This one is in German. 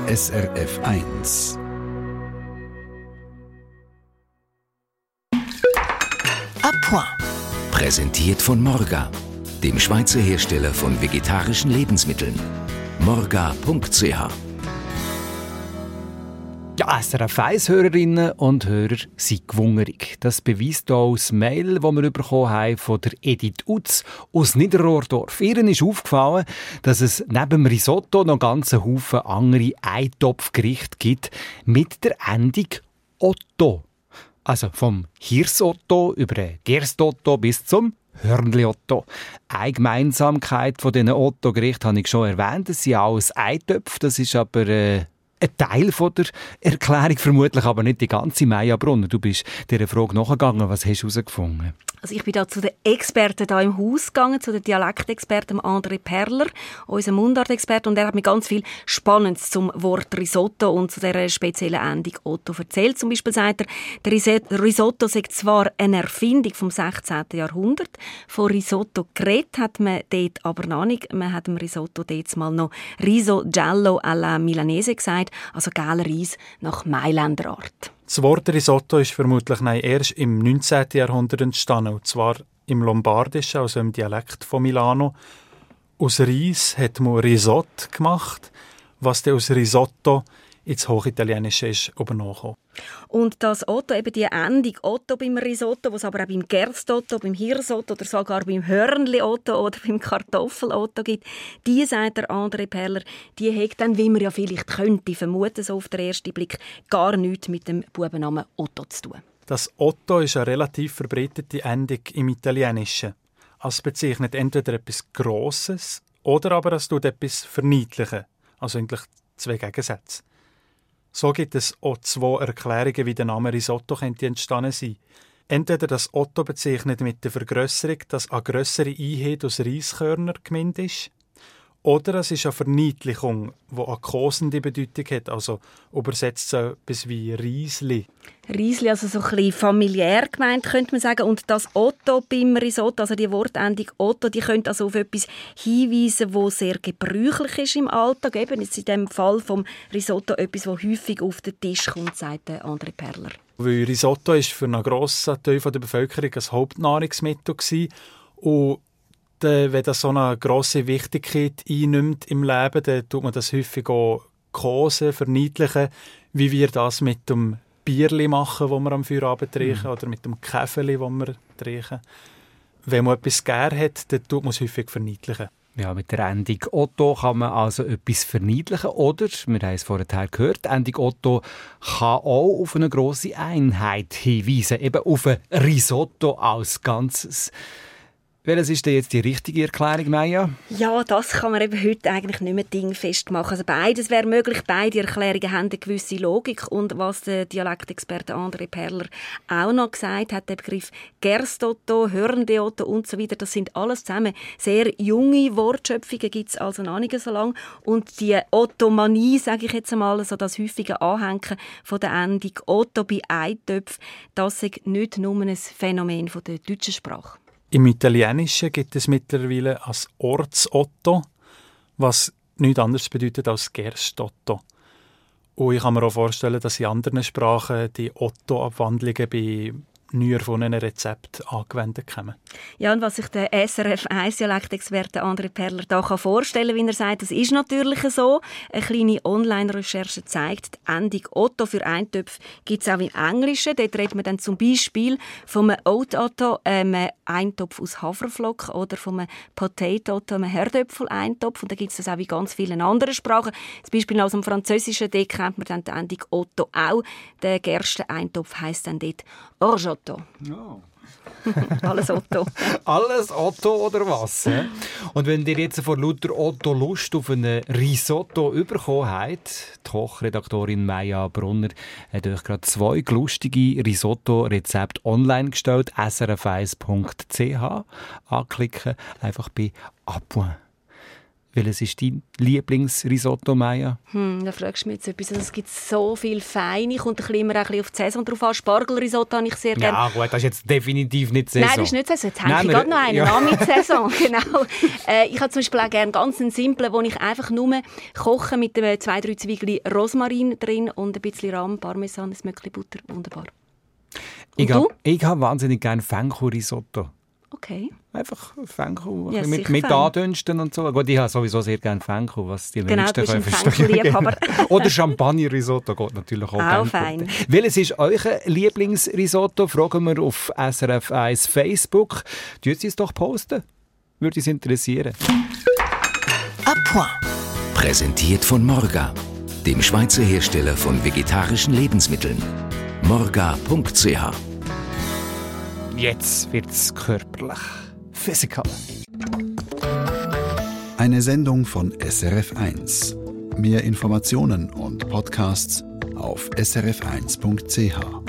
SRF 1. À point. Präsentiert von Morga, dem Schweizer Hersteller von vegetarischen Lebensmitteln. morga.ch. Ja, SRF 1-Hörerinnen und Hörer sind gewungerig. Das beweist auch das Mail, das wir bekommen haben von der Edith Utz aus Niederrohrdorf. Ihr ist aufgefallen, dass es neben dem Risotto noch ganzen Haufen andere Eintopfgerichte gibt mit der Endung Otto. Also vom Hirsotto über den Gerstotto bis zum Hörnli-Otto. Eine Gemeinsamkeit von diesen Otto-Gerichten habe ich schon erwähnt. Es sind alles Eintöpfe, das ist aber ein Teil von der Erklärung, vermutlich aber nicht die ganze. Maja Brunner, du bist dieser Frage nachgegangen. Was hast du herausgefunden? Also ich bin da zu den Experten da im Haus gegangen, zu den Dialektexperten André Perler, unserem Mundartexperten, und er hat mir ganz viel Spannendes zum Wort Risotto und zu dieser speziellen Endung Otto erzählt. Zum Beispiel sagt er, der Risotto sei zwar eine Erfindung vom 16. Jahrhundert, von Risotto geredet hat man dort aber noch nicht. Man hat dem Risotto dort mal noch Riso Giallo alla Milanese gesagt, also gelber Reis nach Mailänder Art. Das Wort Risotto ist vermutlich erst im 19. Jahrhundert entstanden, und zwar im Lombardischen, also im Dialekt von Milano. Aus Reis hat man Risotto gemacht, was dann aus Risotto ins Hochitalienische ist übernommen. Und das Otto, eben die Endung Otto beim Risotto, was aber auch beim Gerstotto, beim Hirsotto oder sogar beim Hörnli-Otto oder beim Kartoffel-Otto gibt, die, sagt der André Perler, die hat dann, wie man ja vielleicht könnte vermuten, so auf den ersten Blick, gar nichts mit dem Bubennamen Otto zu tun. Das Otto ist eine relativ verbreitete Endung im Italienischen. Es bezeichnet entweder etwas Grosses oder aber es tut etwas verniedlichen, also eigentlich zwei Gegensätze. So gibt es auch zwei Erklärungen, wie der Name Risotto könnte entstanden sein. Entweder das Otto bezeichnet mit der Vergrösserung, dass eine grössere Einheit aus Reiskörner gemeint ist, oder es ist eine Verniedlichung, die eine kosende Bedeutung hat, also übersetzt so etwas wie Riesli. Riesli, also so ein bisschen familiär gemeint, könnte man sagen. Und das Otto beim Risotto, also die Wortendung Otto, die könnte also auf etwas hinweisen, das sehr gebräuchlich ist im Alltag. Eben jetzt in dem Fall vom Risotto etwas, das häufig auf den Tisch kommt, sagt André Perler. Weil Risotto ist für einen grossen Teil der Bevölkerung ein Hauptnahrungsmittel war. Und wenn das so eine grosse Wichtigkeit einnimmt im Leben, dann tut man das häufig auch kosen, verniedlichen, wie wir das mit dem Bierli machen, das wir am Feierabend trinken, oder mit dem Käferli, das wir trinken. Wenn man etwas gern hat, dann tut man es häufig verniedlichen. Ja, mit der Endung Otto kann man also etwas verniedlichen, oder, wir haben es vorher gehört, die Endung Otto kann auch auf eine grosse Einheit hinweisen, eben auf ein Risotto als Ganzes. Welches ist denn jetzt die richtige Erklärung, Maja? Ja, das kann man eben heute eigentlich nicht mehr dingfest machen. Also beides wäre möglich, beide Erklärungen haben eine gewisse Logik. Und was der Dialektexperte André Perler auch noch gesagt hat, der Begriff Gerstotto, Hörnli-Otto und so weiter, das sind alles zusammen sehr junge Wortschöpfungen, gibt es also noch nicht so lange. Und die Ottomanie, sage ich jetzt einmal, also das häufige Anhängen von der Endung Otto bei Eintöpfen, das ist nicht nur ein Phänomen von der deutschen Sprache. Im Italienischen gibt es mittlerweile als Ortsotto, was nichts anderes bedeutet als Gerstotto. Und ich kann mir auch vorstellen, dass in anderen Sprachen die Otto-Abwandlungen bei neu erfundenen Rezepten angewendet kommen. Ja, und was sich der SRF 1-Dialektexperte André Perler da vorstellen kann, wie er sagt, das ist natürlich so. Eine kleine Online-Recherche zeigt, die Endung Otto für Eintöpfe gibt es auch im Englischen. Dort redet man dann zum Beispiel vom Oat Otto, einem Eintopf aus Haferflocken, oder vom Potato Otto, einem Herdöpfel-Eintopf. Und da gibt es das auch in ganz vielen anderen Sprachen. Zum Beispiel aus dem Französischen, dort kennt man dann die Endung Otto auch. Der Gerste-Eintopf heisst dann dort Orgeotto. Oh. Alles Otto. Alles Otto oder was? Und wenn ihr jetzt vor lauter Otto Lust auf ein Risotto bekommen habt, die Kochredaktorin Maja Brunner hat euch gerade 2 lustige Risotto-Rezepte online gestellt. srf1.ch anklicken, einfach bei «À point». Welches ist dein Lieblingsrisotto, Maja? Da fragst du mich jetzt etwas. Also, es gibt so viel Feine. Kommt immer ein bisschen auf die Saison drauf an. Spargelrisotto habe ich sehr gerne. Ja gut, das ist jetzt definitiv nicht Saison. Nein, das ist nicht Saison. Jetzt habe ich gerade noch einen an mit Saison. Genau. Ich habe zum Beispiel auch gerne ganz einen simplen, wo ich einfach nur koche mit 2-3 Zwiebeln Rosmarin drin und ein bisschen Rahm, Parmesan, ein Möckchen Butter. Wunderbar. Und ich habe wahnsinnig gerne Fenchel-Risotto. Okay. Einfach Fenchel, Ja, mit Andünsten und so. Gut, ich habe sowieso sehr gerne Fenchel, was die wenigsten können verstehen. Fenchel-Liebhaber. Oder Champagner-Risotto geht natürlich auch fein. Welches ist euer Lieblingsrisotto? Fragen wir auf SRF 1 Facebook. Tut Sie es doch posten. Würde uns interessieren. À point. Präsentiert von Morga, dem Schweizer Hersteller von vegetarischen Lebensmitteln. Morga.ch. Jetzt wird's körperlich. Physical. Eine Sendung von SRF 1. Mehr Informationen und Podcasts auf srf1.ch.